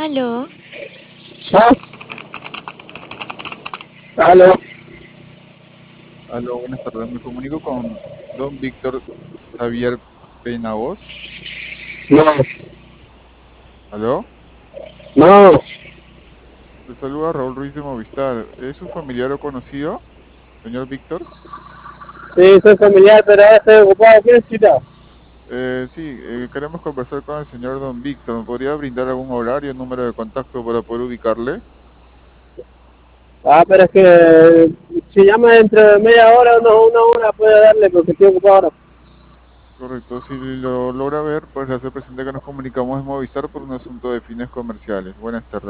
Aló, Ah, aló, Aló, buenas tardes. Me comunico con don Víctor Xavier Penagos. no, Aló, no, le saluda Raúl Ruiz de Movistar. ¿Es su familiar o conocido, señor Víctor? sí, soy familiar, pero ahora estoy ocupado. ¿Qué necesita? Sí, queremos conversar con el señor don Víctor. ¿Me podría brindar algún horario, número de contacto para poder ubicarle? Pero es que si llama dentro de media hora o no, una hora puede darle porque estoy ocupado ahora. Correcto, si lo logra ver, pues le hace presente que nos comunicamos en Movistar por un asunto de fines comerciales. Buenas tardes.